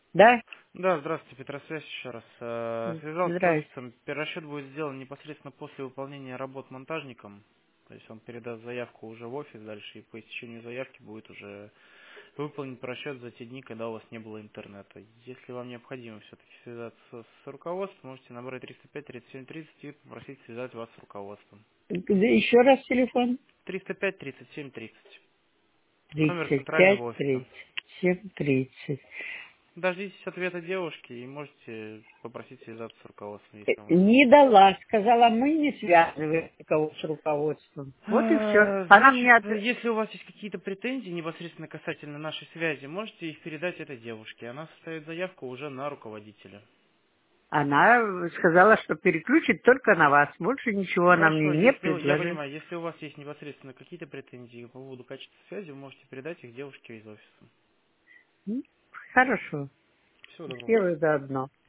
Да? Да, здравствуйте, Петросвязь еще раз. Связался с Здрасте. офисом. Перерасчет будет сделан непосредственно после выполнения работ монтажником. То есть он передаст заявку уже в офис дальше, и по истечению заявки будет уже выполнен просчет за те дни, когда у вас не было интернета. Если вам необходимо все-таки связаться с руководством, можете набрать 305 37 30 и попросить связать вас с руководством. Еще раз телефон. 305 37 30. Номер Тридцать центрального пять офиса. 37 30. Дождитесь ответа девушки и можете попросить связаться с руководством, если вам Не удобно. дала. Сказала, мы не связываем никого с руководством. Вот и все. Она Значит, мне если у вас есть какие-то претензии непосредственно касательно нашей связи, можете их передать этой девушке. Она составит заявку уже на руководителя. Она сказала, что переключит только на вас. Больше ничего она мне Хорошо, не если я предложит. понимаю, если у вас есть непосредственно какие-то претензии по поводу качества связи, вы можете передать их девушке из офиса. М? Хорошо. Всего доброго. Сделаю заодно.